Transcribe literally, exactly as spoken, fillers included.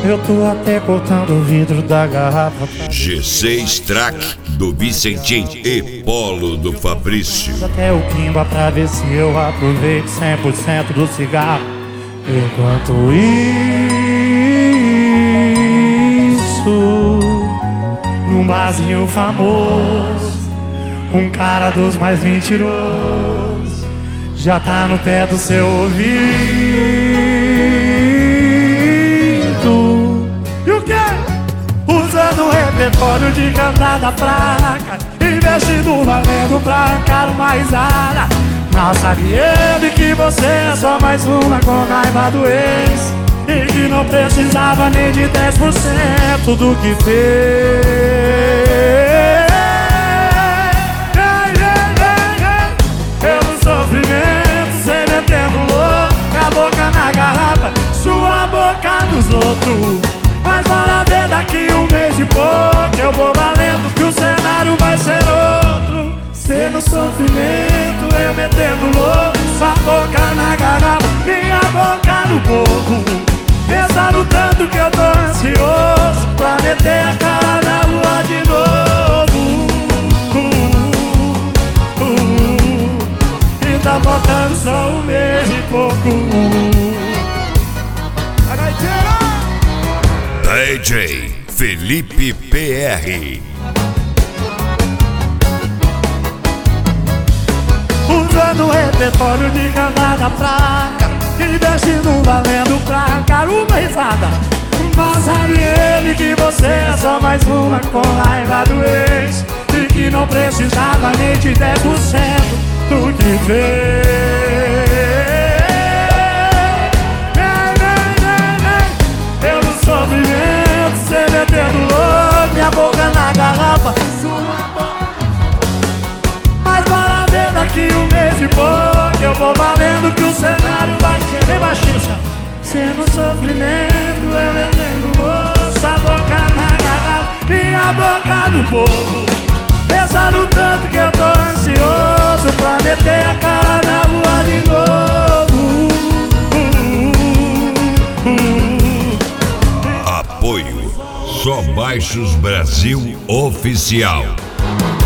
Eu tô até cortando o vidro da garrafa. G seis Track do Vicentim e Polo do Fabrício. Até o quimba pra ver se eu aproveito cem por cento do cigarro. Enquanto isso, num barzinho famoso, um cara dos mais mentirosos já tá no pé do seu ouvido. E o quê? Usando o repertório de cantada fraca, investindo valendo pra arrancar uma risada. Mal sabe ele que você é só mais uma com raiva do ex, e que não precisava nem de dez por cento do que fez. Pelo sofrimento, cê metendo louco, a boca na garrafa, sua boca nos outros. Mas bora ver daqui um mês e pouco, eu vou valendo que o cenário vai ser outro. Cê no sofrimento, eu metendo louco, sua boca na garrafa, minha boca no povo. Pensando tanto que eu tô ansioso pra meter a cara na lua de novo. uh, uh, uh, E tá faltando só um mês e pouco. D J Felipe P R. Usando o repertório de cantada fraca, investindo valendo pra arrancar uma risada. Mas sabe ele que você é só mais uma com raiva do ex, e que não precisava nem de dez por cento do que fez. Eu no sofrimento, cê metendo louco, minha boca na garrafa, sua boca. Mas bora ver daqui um mês e pouco, eu vou valendo que o cenário vai ser bem baixinho. Cê no sofrimento, eu metendo moço, a boca na garrafa, minha boca no povo. Pensando tanto que eu tô ansioso pra meter a cara na rua de novo. uh, uh, uh. Apoio Só Baixos Brasil Oficial.